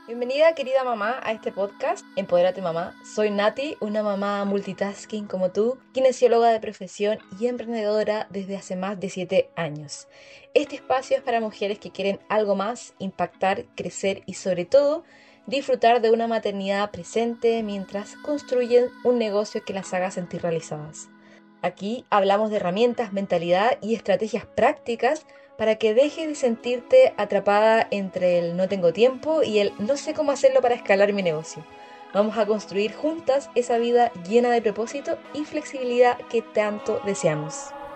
Bienvenida, querida mamá, a este podcast Empodérate Mamá. Soy Nati, una mamá multitasking como tú, kinesióloga de profesión y emprendedora desde hace más de 7 años. Este espacio es para mujeres que quieren algo más, impactar, crecer y sobre todo disfrutar de una maternidad presente mientras construyen un negocio que las haga sentir realizadas. Aquí hablamos de herramientas, mentalidad y estrategias prácticas para que dejes de sentirte atrapada entre el no tengo tiempo y el no sé cómo hacerlo para escalar mi negocio. Vamos a construir juntas esa vida llena de propósito y flexibilidad que tanto deseamos.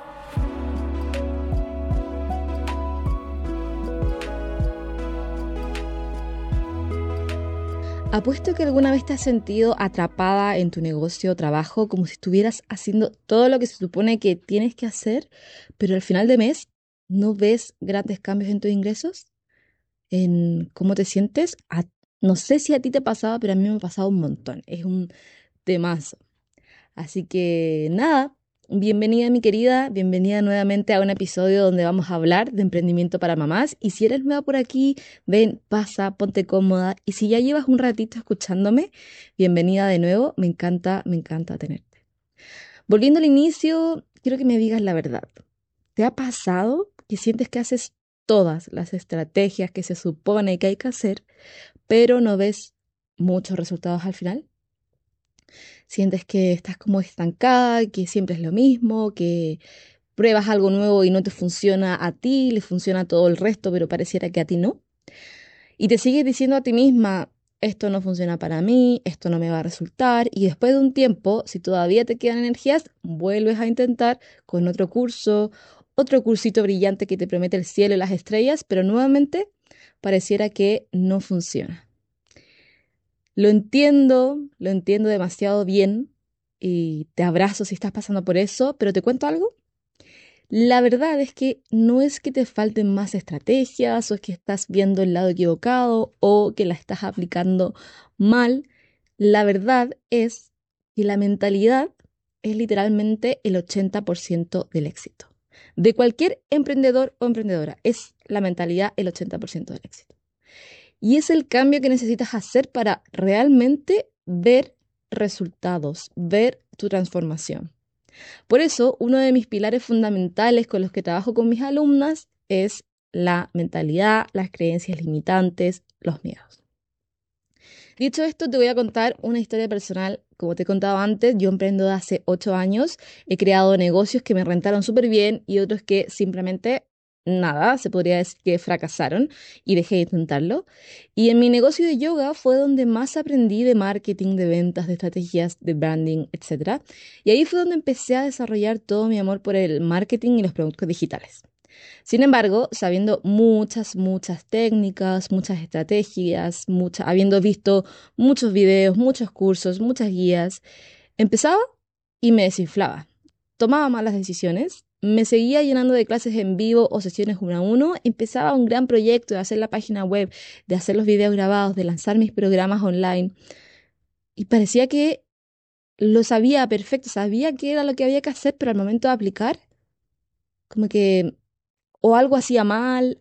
Apuesto que alguna vez te has sentido atrapada en tu negocio o trabajo como si estuvieras haciendo todo lo que se supone que tienes que hacer, pero al final de mes no ves grandes cambios en tus ingresos, en cómo te sientes. No sé si a ti te ha pasado, pero a mí me ha pasado un montón. Es un temazo. Así que nada, bienvenida mi querida, bienvenida nuevamente a un episodio donde vamos a hablar de emprendimiento para mamás. Y si eres nueva por aquí, ven, pasa, ponte cómoda. Y si ya llevas un ratito escuchándome, bienvenida de nuevo. Me encanta tenerte. Volviendo al inicio, quiero que me digas la verdad. ¿Te ha pasado que sientes que haces todas las estrategias que se supone que hay que hacer, pero no ves muchos resultados al final? Sientes que estás como estancada, que siempre es lo mismo, que pruebas algo nuevo y no te funciona a ti, le funciona a todo el resto, pero pareciera que a ti no. Y te sigues diciendo a ti misma, esto no funciona para mí, esto no me va a resultar. Y después de un tiempo, si todavía te quedan energías, vuelves a intentar con otro curso, otro cursito brillante que te promete el cielo y las estrellas, pero nuevamente pareciera que no funciona. Lo entiendo demasiado bien y te abrazo si estás pasando por eso, pero te cuento algo. La verdad es que no es que te falten más estrategias o es que estás viendo el lado equivocado o que la estás aplicando mal. La verdad es que la mentalidad es literalmente el 80% del éxito. De cualquier emprendedor o emprendedora, es la mentalidad el 80% del éxito. Y es el cambio que necesitas hacer para realmente ver resultados, ver tu transformación. Por eso, uno de mis pilares fundamentales con los que trabajo con mis alumnas es la mentalidad, las creencias limitantes, los miedos. Dicho esto, te voy a contar una historia personal. Como te he contado antes, yo emprendo de hace 8 años. He creado negocios que me rentaron súper bien y otros que simplemente nada, se podría decir que fracasaron y dejé de intentarlo. Y en mi negocio de yoga fue donde más aprendí de marketing, de ventas, de estrategias, de branding, etcétera. Y ahí fue donde empecé a desarrollar todo mi amor por el marketing y los productos digitales. Sin embargo, sabiendo muchas técnicas, muchas estrategias, habiendo visto muchos videos, muchos cursos, muchas guías, empezaba y me desinflaba. Tomaba malas decisiones, me seguía llenando de clases en vivo o sesiones uno a uno, empezaba un gran proyecto de hacer la página web, de hacer los videos grabados, de lanzar mis programas online y parecía que lo sabía perfecto, sabía qué era lo que había que hacer, pero al momento de aplicar, como que o algo hacía mal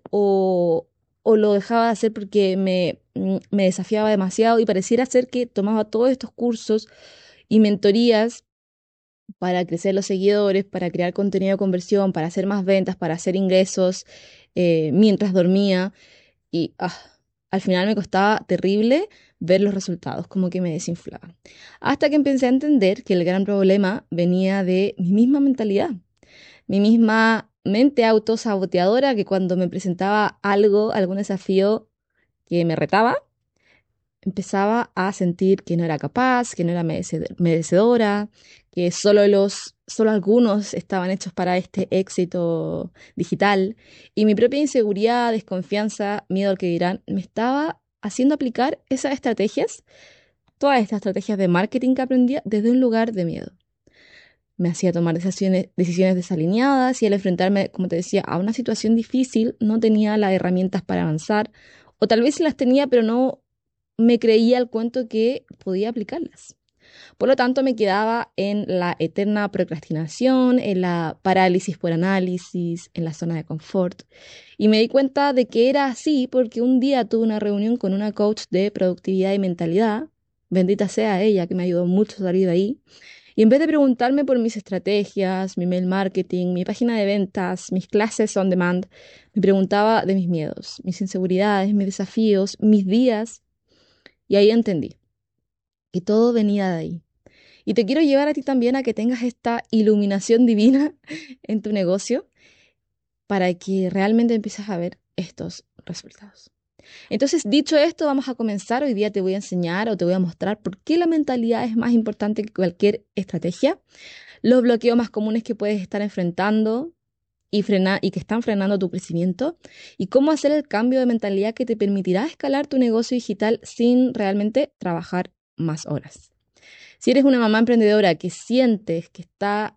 o lo dejaba de hacer porque me desafiaba demasiado y pareciera ser que tomaba todos estos cursos y mentorías para crecer los seguidores, para crear contenido de conversión, para hacer más ventas, para hacer ingresos mientras dormía y al final me costaba terrible ver los resultados, como que me desinflaba. Hasta que empecé a entender que el gran problema venía de mi misma mentalidad, mi misma mente autosaboteadora que cuando me presentaba algo, algún desafío que me retaba, empezaba a sentir que no era capaz, que no era merecedora, que solo algunos estaban hechos para este éxito digital. Y mi propia inseguridad, desconfianza, miedo al que dirán, me estaba haciendo aplicar esas estrategias, todas estas estrategias de marketing que aprendía desde un lugar de miedo. Me hacía tomar decisiones desalineadas y al enfrentarme, como te decía, a una situación difícil, no tenía las herramientas para avanzar, o tal vez sí las tenía, pero no me creía el cuento que podía aplicarlas. Por lo tanto, me quedaba en la eterna procrastinación, en la parálisis por análisis, en la zona de confort. Y me di cuenta de que era así porque un día tuve una reunión con una coach de productividad y mentalidad, bendita sea ella, que me ayudó mucho a salir de ahí. Y en vez de preguntarme por mis estrategias, mi mail marketing, mi página de ventas, mis clases on demand, me preguntaba de mis miedos, mis inseguridades, mis desafíos, mis días. Y ahí entendí que todo venía de ahí. Y te quiero llevar a ti también a que tengas esta iluminación divina en tu negocio para que realmente empieces a ver estos resultados. Entonces, dicho esto, vamos a comenzar. Hoy día te voy a enseñar o te voy a mostrar por qué la mentalidad es más importante que cualquier estrategia, los bloqueos más comunes que puedes estar enfrentando y que están frenando tu crecimiento, y cómo hacer el cambio de mentalidad que te permitirá escalar tu negocio digital sin realmente trabajar más horas. Si eres una mamá emprendedora que sientes que está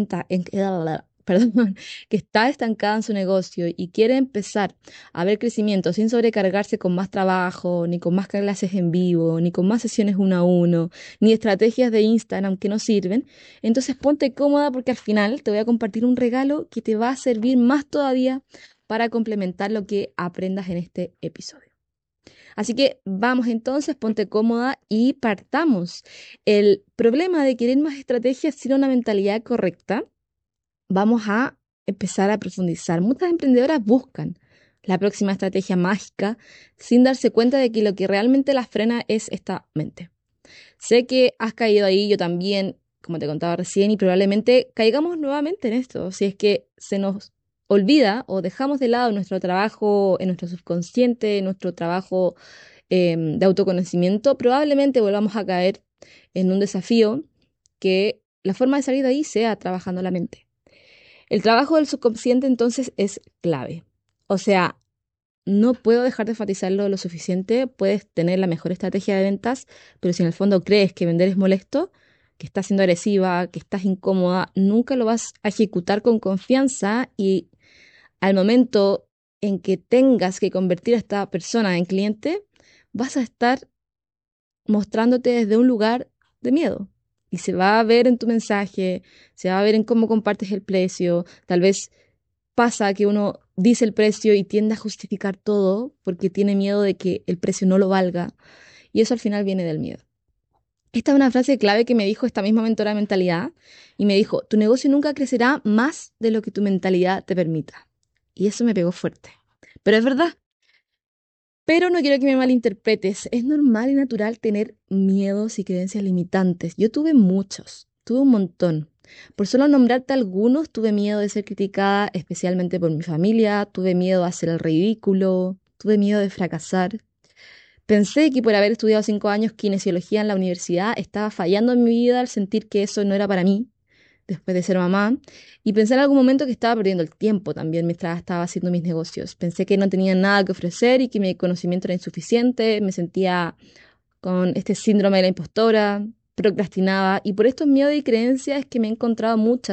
perdón, que está estancada en su negocio y quiere empezar a ver crecimiento sin sobrecargarse con más trabajo, ni con más clases en vivo, ni con más sesiones uno a uno, ni estrategias de Instagram que no sirven, entonces ponte cómoda porque al final te voy a compartir un regalo que te va a servir más todavía para complementar lo que aprendas en este episodio. Así que vamos entonces, ponte cómoda y partamos. El problema de querer más estrategias sin una mentalidad correcta, vamos a empezar a profundizar. Muchas emprendedoras buscan la próxima estrategia mágica sin darse cuenta de que lo que realmente las frena es esta mente. Sé que has caído ahí, yo también, como te contaba recién, y probablemente caigamos nuevamente en esto, si es que se nos olvida o dejamos de lado nuestro trabajo en nuestro subconsciente, nuestro trabajo de autoconocimiento, probablemente volvamos a caer en un desafío que la forma de salir de ahí sea trabajando la mente. El trabajo del subconsciente entonces es clave. O sea, no puedo dejar de enfatizarlo lo suficiente. Puedes tener la mejor estrategia de ventas, pero si en el fondo crees que vender es molesto, que estás siendo agresiva, que estás incómoda, nunca lo vas a ejecutar con confianza, y al momento en que tengas que convertir a esta persona en cliente, vas a estar mostrándote desde un lugar de miedo. Y se va a ver en tu mensaje, se va a ver en cómo compartes el precio. Tal vez pasa que uno dice el precio y tiende a justificar todo porque tiene miedo de que el precio no lo valga. Y eso al final viene del miedo. Esta es una frase clave que me dijo esta misma mentora de mentalidad, y me dijo: tu negocio nunca crecerá más de lo que tu mentalidad te permita. Y eso me pegó fuerte. Pero es verdad. Pero no quiero que me malinterpretes. Es normal y natural tener miedos y creencias limitantes. Yo tuve muchos, tuve un montón. Por solo nombrarte algunos, tuve miedo de ser criticada, especialmente por mi familia, tuve miedo a hacer el ridículo, tuve miedo de fracasar. Pensé que por haber estudiado 5 años kinesiología en la universidad estaba fallando en mi vida al sentir que eso no era para mí después de ser mamá, y pensé en algún momento que estaba perdiendo el tiempo también mientras estaba haciendo mis negocios. Pensé que no tenía nada que ofrecer y que mi conocimiento era insuficiente, me sentía con este síndrome de la impostora, procrastinaba, y por estos miedos y creencias es que me he encontrado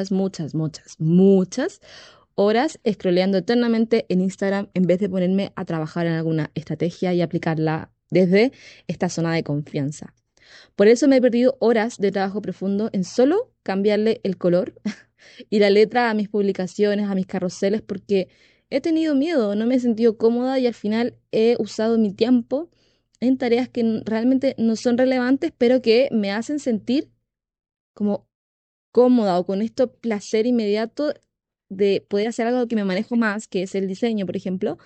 muchas horas scrolleando eternamente en Instagram en vez de ponerme a trabajar en alguna estrategia y aplicarla desde esta zona de confianza. Por eso me he perdido horas de trabajo profundo en solo cambiarle el color y la letra a mis publicaciones, a mis carruseles, porque he tenido miedo, no me he sentido cómoda y al final he usado mi tiempo en tareas que realmente no son relevantes, pero que me hacen sentir como cómoda o con esto placer inmediato de poder hacer algo que me manejo más, que es el diseño, por ejemplo,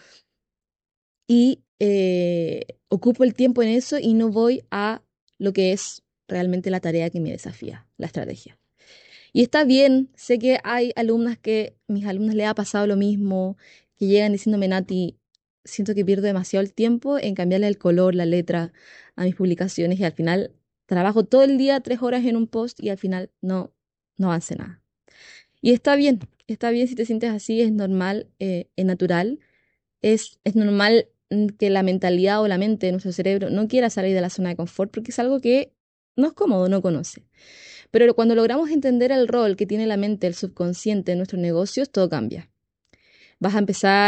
y ocupo el tiempo en eso y no voy a lo que es realmente la tarea que me desafía, la estrategia. Y está bien, sé que hay mis alumnas le ha pasado lo mismo, que llegan diciéndome: Nati, siento que pierdo demasiado el tiempo en cambiarle el color, la letra a mis publicaciones, y al final trabajo todo el día 3 horas en un post y al final no avance nada. Y está bien si te sientes así, es normal, es natural. Es normal que la mentalidad o la mente de nuestro cerebro no quiera salir de la zona de confort porque es algo que no es cómodo, no conoce. Pero cuando logramos entender el rol que tiene la mente, el subconsciente en nuestros negocios, todo cambia. Vas a empezar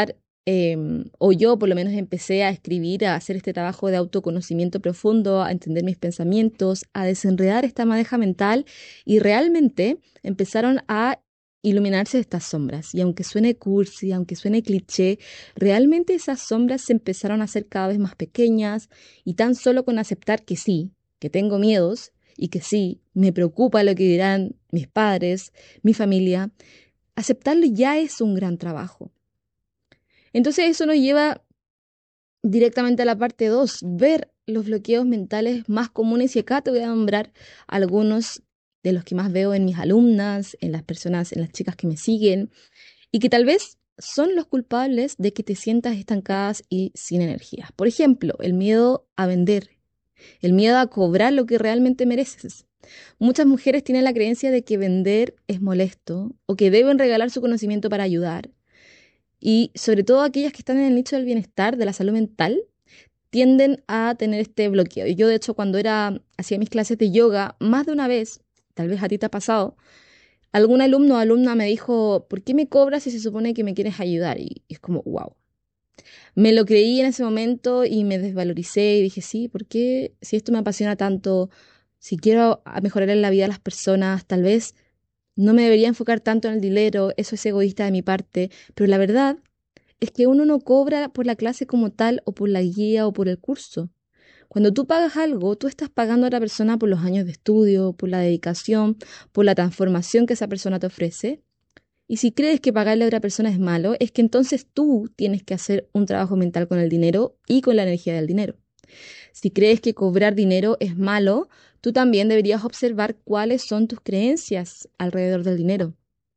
o yo por lo menos empecé a escribir, a hacer este trabajo de autoconocimiento profundo, a entender mis pensamientos, a desenredar esta madeja mental y realmente empezaron a iluminarse estas sombras. Y aunque suene cursi, aunque suene cliché, realmente esas sombras se empezaron a hacer cada vez más pequeñas y tan solo con aceptar que sí, que tengo miedos y que sí, me preocupa lo que dirán mis padres, mi familia, aceptarlo ya es un gran trabajo. Entonces eso nos lleva directamente a la parte 2, ver los bloqueos mentales más comunes y acá te voy a nombrar algunos de los que más veo en mis alumnas, en las personas, en las chicas que me siguen y que tal vez son los culpables de que te sientas estancadas y sin energía. Por ejemplo, el miedo a vender, el miedo a cobrar lo que realmente mereces. Muchas mujeres tienen la creencia de que vender es molesto o que deben regalar su conocimiento para ayudar. Y sobre todo aquellas que están en el nicho del bienestar, de la salud mental, tienden a tener este bloqueo. Y yo, de hecho, cuando hacía mis clases de yoga, más de una vez, tal vez a ti te ha pasado, algún alumno o alumna me dijo, ¿por qué me cobras si se supone que me quieres ayudar? Y es como, wow. Me lo creí en ese momento y me desvaloricé y dije, sí, ¿por qué? Si esto me apasiona tanto, si quiero mejorar en la vida de las personas, tal vez no me debería enfocar tanto en el dinero, eso es egoísta de mi parte, pero la verdad es que uno no cobra por la clase como tal o por la guía o por el curso. Cuando tú pagas algo, tú estás pagando a la persona por los años de estudio, por la dedicación, por la transformación que esa persona te ofrece. Y si crees que pagarle a otra persona es malo, es que entonces tú tienes que hacer un trabajo mental con el dinero y con la energía del dinero. Si crees que cobrar dinero es malo, tú también deberías observar cuáles son tus creencias alrededor del dinero.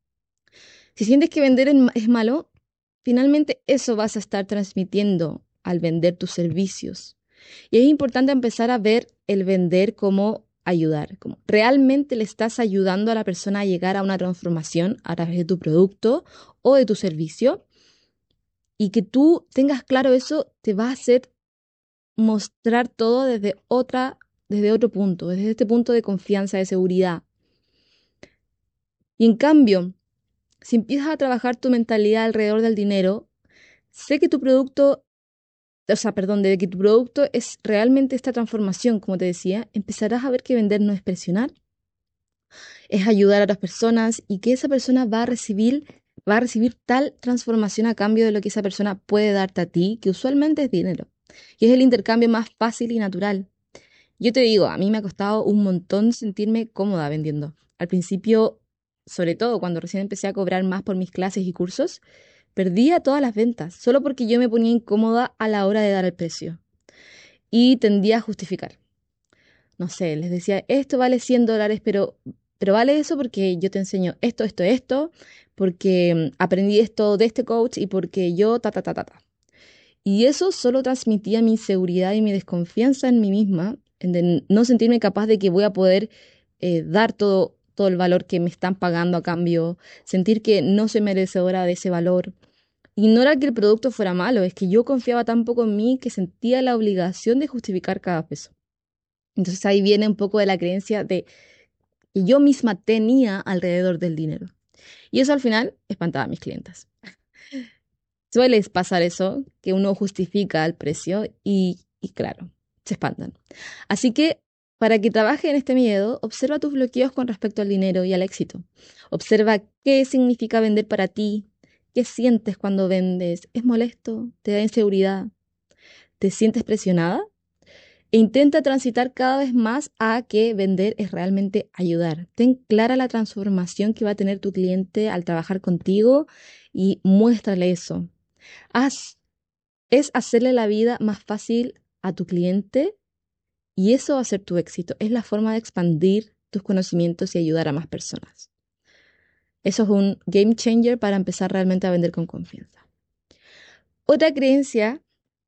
Si sientes que vender es malo, finalmente eso vas a estar transmitiendo al vender tus servicios. Y es importante empezar a ver el vender como ayudar, como realmente le estás ayudando a la persona a llegar a una transformación a través de tu producto o de tu servicio. Y que tú tengas claro eso te va a hacer mostrar todo desde otro punto, desde este punto de confianza, de seguridad. Y en cambio, si empiezas a trabajar tu mentalidad alrededor del dinero, sé que tu producto, o sea, perdón, de que tu producto es realmente esta transformación, como te decía, empezarás a ver que vender no es presionar, es ayudar a otras personas y que esa persona va a recibir tal transformación a cambio de lo que esa persona puede darte a ti, que usualmente es dinero. Y es el intercambio más fácil y natural. Yo te digo, a mí me ha costado un montón sentirme cómoda vendiendo. Al principio, sobre todo cuando recién empecé a cobrar más por mis clases y cursos, perdía todas las ventas, solo porque yo me ponía incómoda a la hora de dar el precio. Y tendía a justificar. No sé, les decía, esto vale $100, pero vale eso porque yo te enseño esto, porque aprendí esto de este coach y porque yo, ta, ta, ta, ta, ta. Y eso solo transmitía mi inseguridad y mi desconfianza en mí misma, en de no sentirme capaz de que voy a poder dar todo el valor que me están pagando a cambio, sentir que no soy merecedora de ese valor. Y no era que el producto fuera malo, es que yo confiaba tan poco en mí que sentía la obligación de justificar cada peso. Entonces ahí viene un poco de la creencia de que yo misma tenía alrededor del dinero. Y eso al final espantaba a mis clientes. Suele pasar eso, que uno justifica el precio y claro, se espantan. Así que para que trabaje en este miedo, observa tus bloqueos con respecto al dinero y al éxito. Observa qué significa vender para ti, qué sientes cuando vendes. ¿Es molesto? ¿Te da inseguridad? ¿Te sientes presionada? E intenta transitar cada vez más a que vender es realmente ayudar. Ten clara la transformación que va a tener tu cliente al trabajar contigo y muéstrale eso. Haz, es hacerle la vida más fácil a tu cliente y eso va a ser tu éxito. Es la forma de expandir tus conocimientos y ayudar a más personas. Eso es un game changer para empezar realmente a vender con confianza. Otra creencia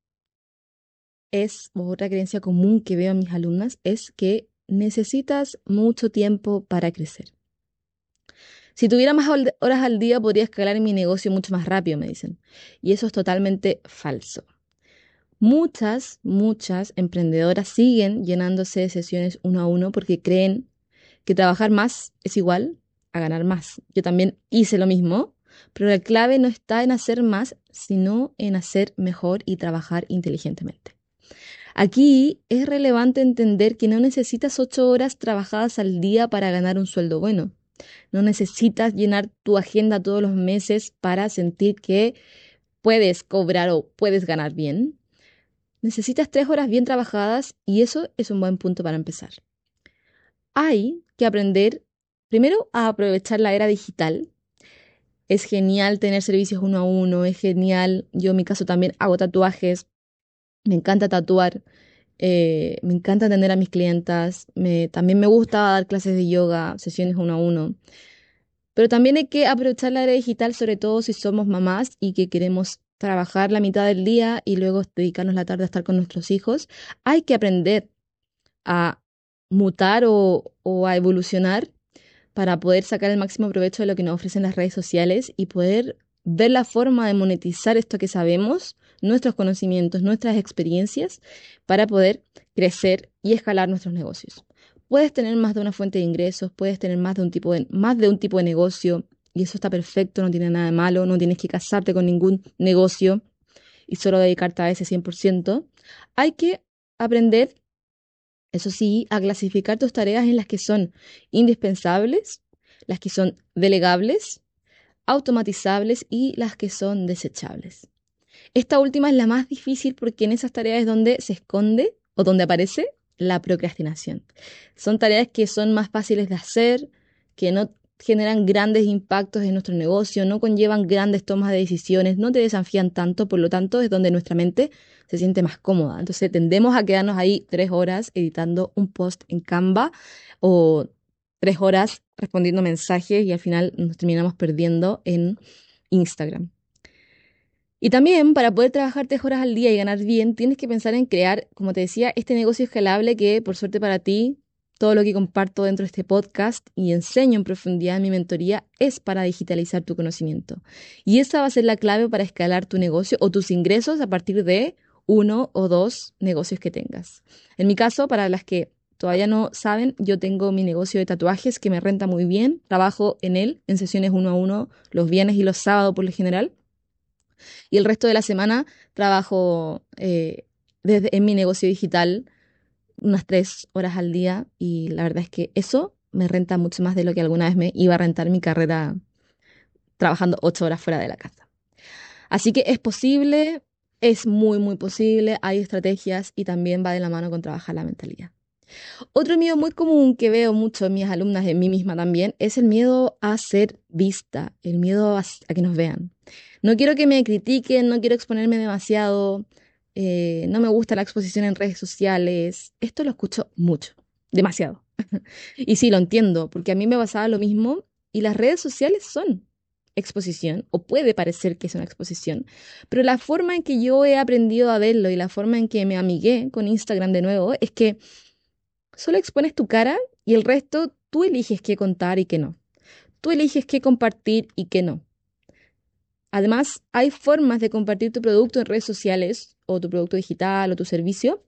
o otra creencia común que veo en mis alumnas es que necesitas mucho tiempo para crecer. Si tuviera más horas al día, podría escalar mi negocio mucho más rápido, me dicen. Y eso es totalmente falso. Muchas emprendedoras siguen llenándose de sesiones uno a uno porque creen que trabajar más es igual a ganar más. Yo también hice lo mismo, pero la clave no está en hacer más, sino en hacer mejor y trabajar inteligentemente. Aquí es relevante entender que no necesitas 8 horas trabajadas al día para ganar un sueldo bueno. No necesitas llenar tu agenda todos los meses para sentir que puedes cobrar o puedes ganar bien. Necesitas 3 horas bien trabajadas y eso es un buen punto para empezar. Hay que aprender primero a aprovechar la era digital. Es genial tener servicios uno a uno, es genial. Yo en mi caso también hago tatuajes, me encanta tatuar, me encanta atender a mis clientas, también me gusta dar clases de yoga, sesiones uno a uno. Pero también hay que aprovechar la era digital, sobre todo si somos mamás y que queremos trabajar la mitad del día y luego dedicarnos la tarde a estar con nuestros hijos. Hay que aprender a mutar o a evolucionar para poder sacar el máximo provecho de lo que nos ofrecen las redes sociales y poder ver la forma de monetizar esto que sabemos, nuestros conocimientos, nuestras experiencias, para poder crecer y escalar nuestros negocios. Puedes tener más de una fuente de ingresos, puedes tener más de un tipo de negocio, y eso está perfecto, no tiene nada de malo, no tienes que casarte con ningún negocio y solo dedicarte a ese 100%. Hay que aprender, eso sí, a clasificar tus tareas en las que son indispensables, las que son delegables, automatizables y las que son desechables. Esta última es la más difícil porque en esas tareas es donde se esconde o donde aparece la procrastinación. Son tareas que son más fáciles de hacer, que no generan grandes impactos en nuestro negocio, no conllevan grandes tomas de decisiones, no te desafían tanto, por lo tanto es donde nuestra mente se siente más cómoda. Entonces tendemos a quedarnos ahí 3 horas editando un post en Canva o 3 horas respondiendo mensajes y al final nos terminamos perdiendo en Instagram. Y también para poder trabajar 3 horas al día y ganar bien, tienes que pensar en crear, como te decía, este negocio escalable que, por suerte para ti, todo lo que comparto dentro de este podcast y enseño en profundidad en mi mentoría es para digitalizar tu conocimiento. Y esa va a ser la clave para escalar tu negocio o tus ingresos a partir de 1 o 2 negocios que tengas. En mi caso, para las que todavía no saben, yo tengo mi negocio de tatuajes que me renta muy bien. Trabajo en él en sesiones uno a uno los viernes y los sábados por lo general. Y el resto de la semana trabajo en mi negocio digital unas 3 horas al día y la verdad es que eso me renta mucho más de lo que alguna vez me iba a rentar mi carrera trabajando 8 horas fuera de la casa. Así que es posible, es muy, muy posible, hay estrategias y también va de la mano con trabajar la mentalidad. Otro miedo muy común que veo mucho en mis alumnas, en mí misma también, es el miedo a ser vista, el miedo a que nos vean. No quiero que me critiquen, no quiero exponerme demasiado, no me gusta la exposición en redes sociales. Esto lo escucho mucho, demasiado. Y sí, lo entiendo, porque a mí me pasaba lo mismo y las redes sociales son exposición, o puede parecer que es una exposición, pero la forma en que yo he aprendido a verlo y la forma en que me amigué con Instagram de nuevo es que solo expones tu cara y el resto tú eliges qué contar y qué no. Tú eliges qué compartir y qué no. Además, hay formas de compartir tu producto en redes sociales o tu producto digital o tu servicio,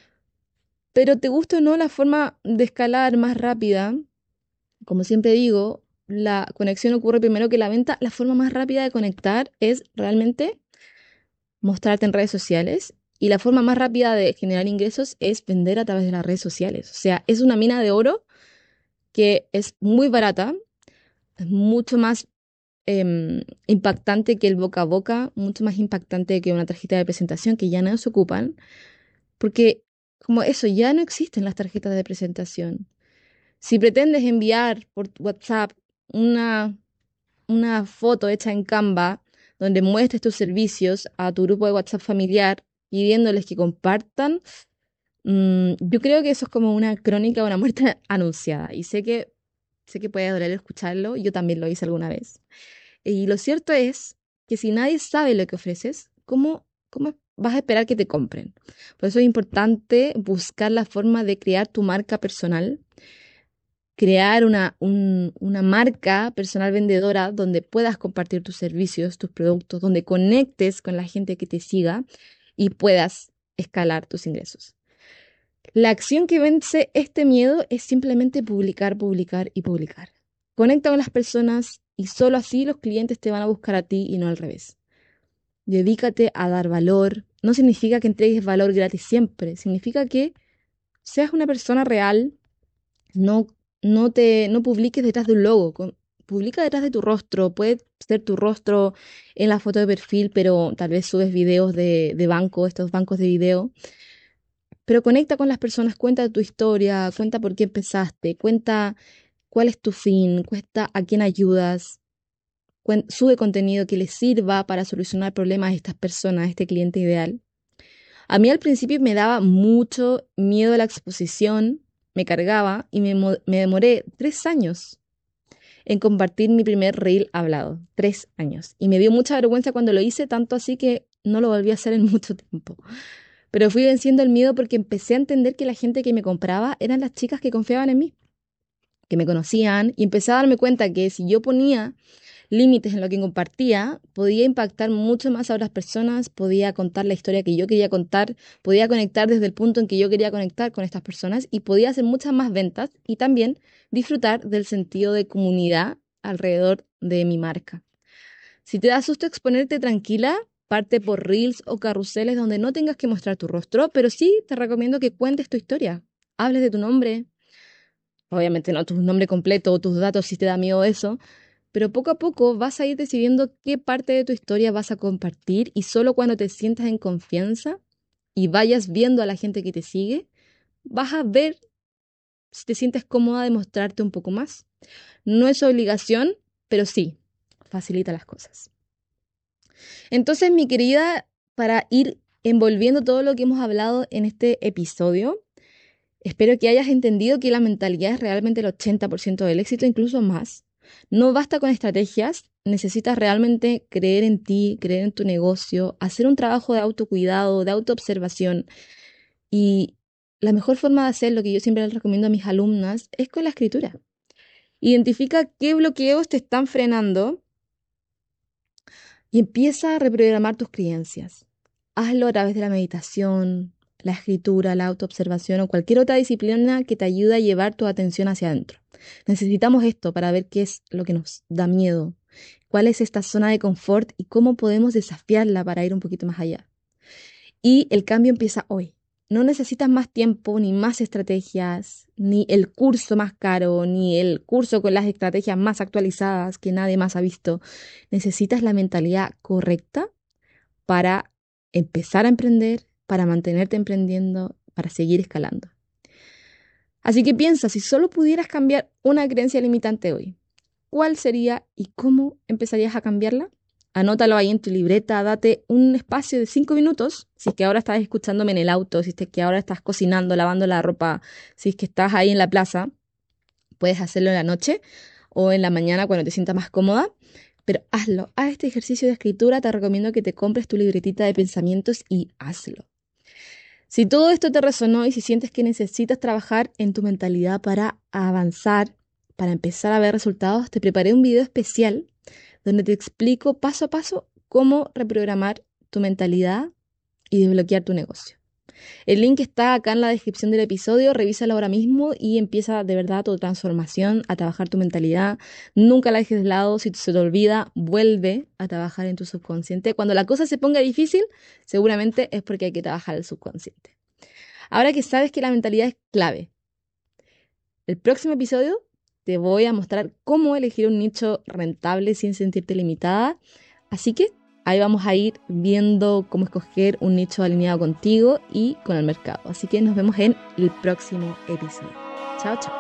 pero te gusta o no la forma de escalar más rápida. Como siempre digo, la conexión ocurre primero que la venta. La forma más rápida de conectar es realmente mostrarte en redes sociales y la forma más rápida de generar ingresos es vender a través de las redes sociales. O sea, es una mina de oro que es muy barata, es mucho más impactante que el boca a boca, mucho más impactante que una tarjeta de presentación que ya no se ocupan, porque como eso, ya no existen las tarjetas de presentación. Si pretendes enviar por WhatsApp una, una foto hecha en Canva donde muestres tus servicios a tu grupo de WhatsApp familiar pidiéndoles que compartan, yo creo que eso es como una crónica de una muerte anunciada. Y sé que puede doler escucharlo, yo también lo hice alguna vez. Y lo cierto es que si nadie sabe lo que ofreces, ¿cómo vas a esperar que te compren? Por eso es importante buscar la forma de crear tu marca personal, crear una marca personal vendedora donde puedas compartir tus servicios, tus productos, donde conectes con la gente que te siga y puedas escalar tus ingresos. La acción que vence este miedo es simplemente publicar, publicar y publicar. Conecta con las personas, y solo así los clientes te van a buscar a ti y no al revés. Dedícate a dar valor. No significa que entregues valor gratis siempre, significa que seas una persona real. No, no publiques detrás de un logo, publica detrás de tu rostro. Puede ser tu rostro en la foto de perfil, pero tal vez subes videos de banco, estos bancos de video. Pero conecta con las personas, cuenta tu historia, cuenta por qué empezaste, cuenta cuál es tu fin, cuenta a quién ayudas, sube contenido que les sirva para solucionar problemas a estas personas, a este cliente ideal. A mí al principio me daba mucho miedo la exposición, me cargaba y me demoré 3 años en compartir mi primer reel hablado. 3 años. Y me dio mucha vergüenza cuando lo hice, tanto así que no lo volví a hacer en mucho tiempo. Pero fui venciendo el miedo porque empecé a entender que la gente que me compraba eran las chicas que confiaban en mí, que me conocían, y empecé a darme cuenta que si yo ponía límites en lo que compartía, podía impactar mucho más a otras personas, podía contar la historia que yo quería contar, podía conectar desde el punto en que yo quería conectar con estas personas y podía hacer muchas más ventas y también disfrutar del sentido de comunidad alrededor de mi marca. Si te da susto exponerte, tranquila, parte por reels o carruseles donde no tengas que mostrar tu rostro, pero sí te recomiendo que cuentes tu historia, hables de tu nombre, obviamente no tu nombre completo o tus datos si te da miedo eso, pero poco a poco vas a ir decidiendo qué parte de tu historia vas a compartir y solo cuando te sientas en confianza y vayas viendo a la gente que te sigue, vas a ver si te sientes cómoda de mostrarte un poco más. No es obligación, pero sí, facilita las cosas. Entonces, mi querida, para ir envolviendo todo lo que hemos hablado en este episodio, espero que hayas entendido que la mentalidad es realmente el 80% del éxito, incluso más. No basta con estrategias, necesitas realmente creer en ti, creer en tu negocio, hacer un trabajo de autocuidado, de autoobservación. Y la mejor forma de hacer, lo que yo siempre les recomiendo a mis alumnas, es con la escritura. Identifica qué bloqueos te están frenando y empieza a reprogramar tus creencias. Hazlo a través de la meditación, la escritura, la autoobservación o cualquier otra disciplina que te ayude a llevar tu atención hacia adentro. Necesitamos esto para ver qué es lo que nos da miedo, cuál es esta zona de confort y cómo podemos desafiarla para ir un poquito más allá. Y el cambio empieza hoy. No necesitas más tiempo, ni más estrategias, ni el curso más caro, ni el curso con las estrategias más actualizadas que nadie más ha visto. Necesitas la mentalidad correcta para empezar a emprender, para mantenerte emprendiendo, para seguir escalando. Así que piensa, si solo pudieras cambiar una creencia limitante hoy, ¿cuál sería y cómo empezarías a cambiarla? Anótalo ahí en tu libreta, date un espacio de 5 minutos, si es que ahora estás escuchándome en el auto, si es que ahora estás cocinando, lavando la ropa, si es que estás ahí en la plaza, puedes hacerlo en la noche o en la mañana cuando te sientas más cómoda, pero hazlo, haz este ejercicio de escritura, te recomiendo que te compres tu libretita de pensamientos y hazlo. Si todo esto te resonó y si sientes que necesitas trabajar en tu mentalidad para avanzar, para empezar a ver resultados, te preparé un video especial donde te explico paso a paso cómo reprogramar tu mentalidad y desbloquear tu negocio. El link está acá en la descripción del episodio, revísalo ahora mismo y empieza de verdad tu transformación, a trabajar tu mentalidad. Nunca la dejes de lado, si se te olvida, vuelve a trabajar en tu subconsciente. Cuando la cosa se ponga difícil, seguramente es porque hay que trabajar el subconsciente. Ahora que sabes que la mentalidad es clave, el próximo episodio te voy a mostrar cómo elegir un nicho rentable sin sentirte limitada. Así que ahí vamos a ir viendo cómo escoger un nicho alineado contigo y con el mercado. Así que nos vemos en el próximo episodio. Chao, chao.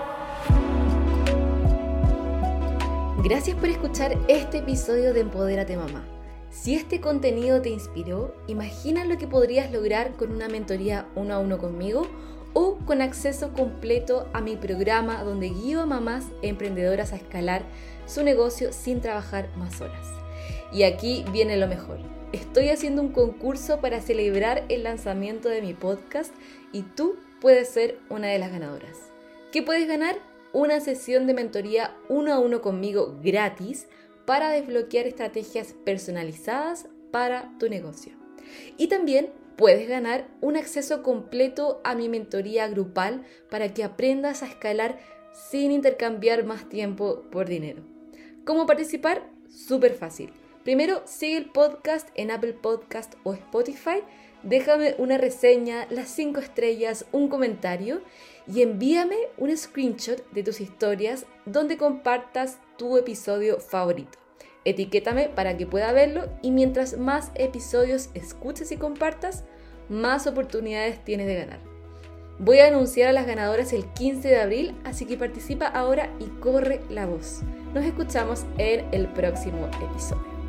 Gracias por escuchar este episodio de Empodérate Mamá. Si este contenido te inspiró, imagina lo que podrías lograr con una mentoría 1 a 1 conmigo o con acceso completo a mi programa donde guío a mamás emprendedoras a escalar su negocio sin trabajar más horas. Y aquí viene lo mejor. Estoy haciendo un concurso para celebrar el lanzamiento de mi podcast y tú puedes ser una de las ganadoras. ¿Qué puedes ganar? Una sesión de mentoría 1 a 1 conmigo gratis para desbloquear estrategias personalizadas para tu negocio. Y también puedes ganar un acceso completo a mi mentoría grupal para que aprendas a escalar sin intercambiar más tiempo por dinero. ¿Cómo participar? Súper fácil. Primero, sigue el podcast en Apple Podcast o Spotify, déjame una reseña, las 5 estrellas, un comentario y envíame un screenshot de tus historias donde compartas tu episodio favorito. Etiquétame para que pueda verlo y mientras más episodios escuches y compartas, más oportunidades tienes de ganar. Voy a anunciar a las ganadoras el 15 de abril, así que participa ahora y corre la voz. Nos escuchamos en el próximo episodio.